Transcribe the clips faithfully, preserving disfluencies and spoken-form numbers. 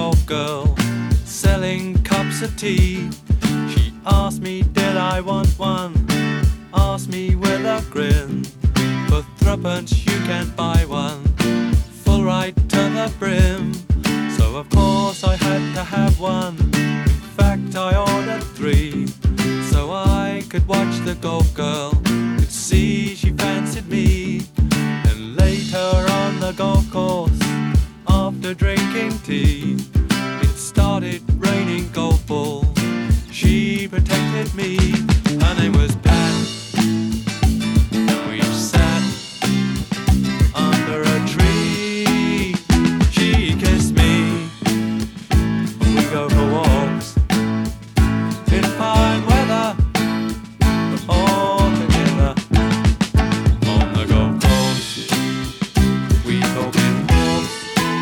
golf girl selling cups of tea. She asked me did I want one, asked me with a grin. For threepence you can buy one, full right to the brim. So of course I had to have one, in fact I ordered three. So I could watch the golf girl, could see she fancied me. And later on the golf course, after drinking tea, it started raining golf balls. She protected me, her name was Pat. We sat under a tree, she kissed me. We go for walks in fine weather, all together on the golf course. We talk in walks.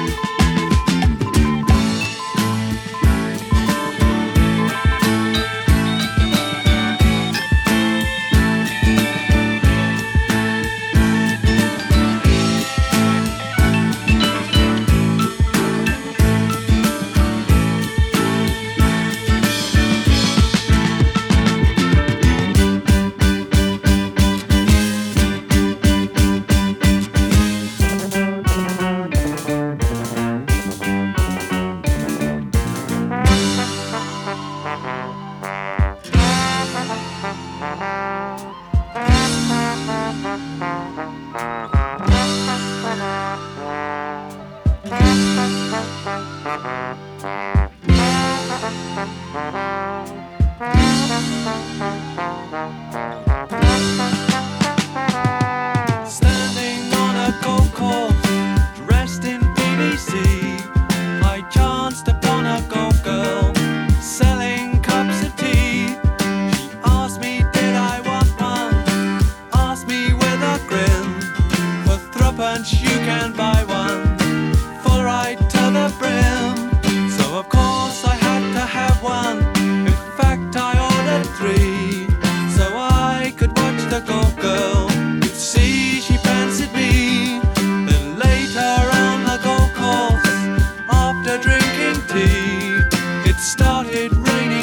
Standing on a golf course, dressed in P V C, I chanced upon a golf girl selling cups of tea. She asked me did I want one, asked me with a grin. For threepence you can buy one, full right to the brim. So of course I had to have one, in fact I ordered three. So I could watch the golf girl, could see she fancied me. Then later on the golf course, after drinking tea, it started raining